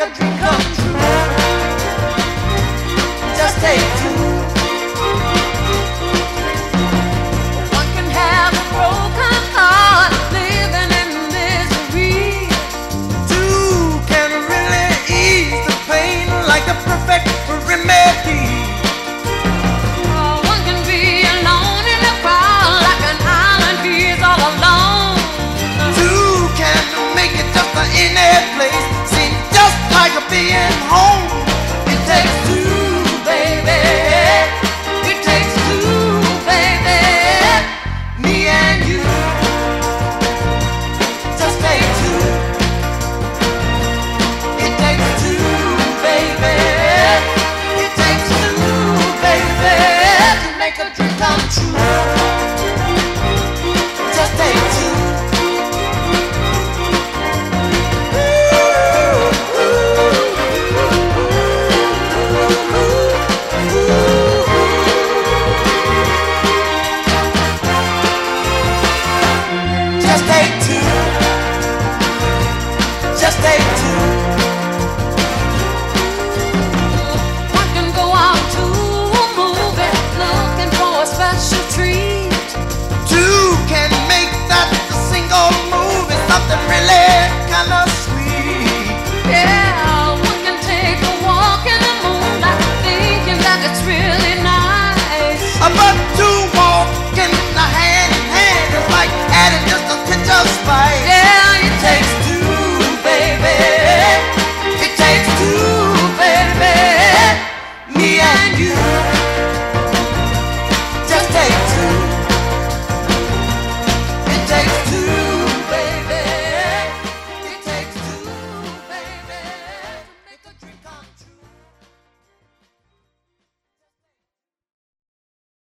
a dream come true. Just take two. One can have a broken heart, living in misery. Two can really ease the pain like the perfect remedy. One can be alone in the crowd, like an island he is all alone. Two can make it just any place, seem just like being home. It takes two, baby. It takes two, baby. Me and you. Just take two. It takes two, baby. It takes two, baby, to make a dream come true. Just take two. Just take two. Just take two.